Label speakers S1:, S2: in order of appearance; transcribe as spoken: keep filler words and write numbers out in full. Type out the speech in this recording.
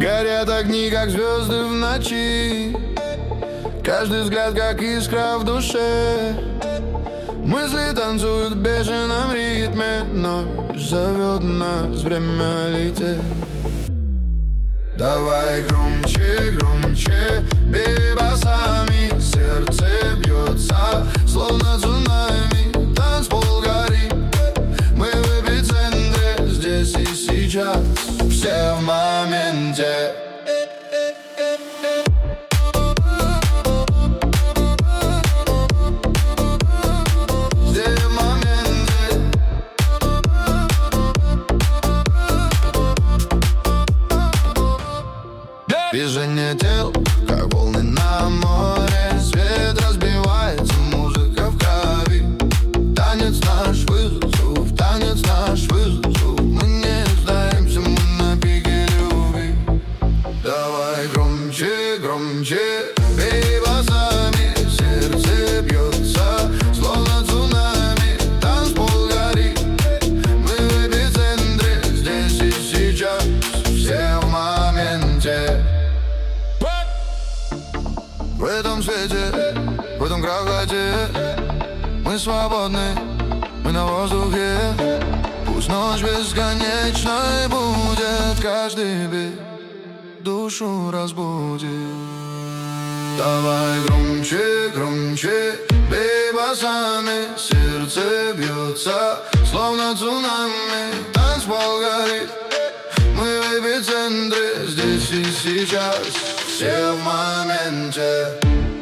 S1: Горят огни, как звезды в ночи. Каждый взгляд, как искра в душе. Мысли танцуют в бешеном ритме. Ночь зовет нас, время лететь. Давай громче, громче, бей басами. Сердце бьется, словно цунами. Танцпол горит, мы в эпицентре. Здесь и сейчас, все в моменте. Движение тел, как волны на море. Свет разбивается, музыка в крови. Танец наш вызов, танец наш вызов. Мы не сдаемся, мы на пике любви. Давай громче, громче, бей басами. Сердце бьется, словно цунами. Танцпол горит, мы в эпицентре. Здесь и сейчас, все в моменте. В этом свете, в этом кровати мы свободны, мы на воздухе. Пусть ночь бесконечной будет, каждый бит душу разбудит. Давай громче, громче, бей басами. Сердце бьется, словно цунами. Танцпол горит, мы в эпицентре. Здесь и сейчас, все в моменте.